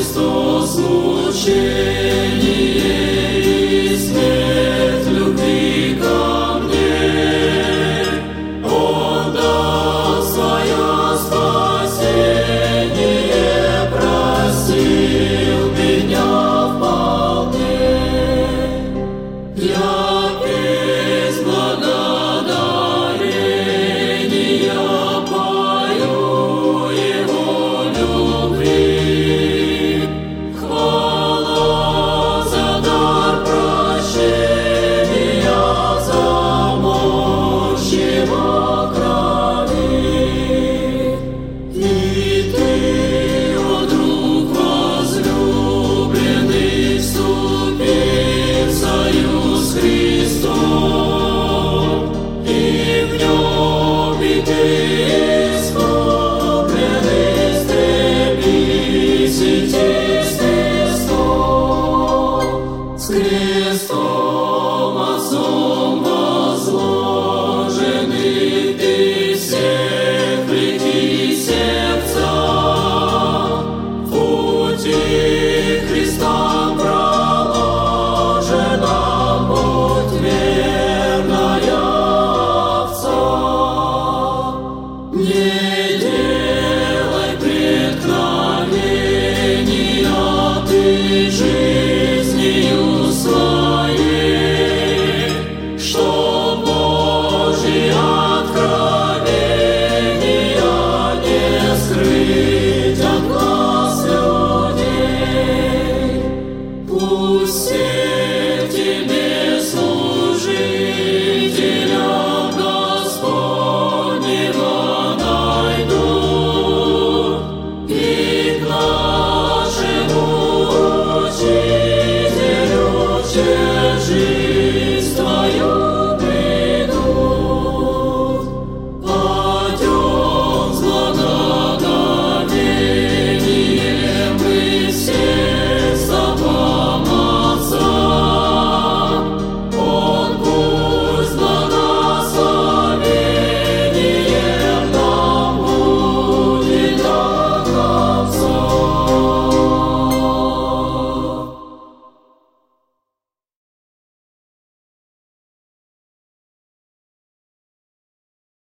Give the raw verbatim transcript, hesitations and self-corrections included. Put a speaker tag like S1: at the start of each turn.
S1: Христос мучение и смерть любви ко мне, Он дал свое спасение, простил меня вполне. Я без благодарения пою Его любви. Хвала за дар прощения, за мощь Его крови. И Ты, о друг возлюбленный, вступи в союз с Христом, и в Нем и ты искупленный, стремись идти с Христом, с крестом Отцом возложенный, ты всех влеки сердца в пути Христа проложена, будь верная овца. Не делай преткновения ты жизнью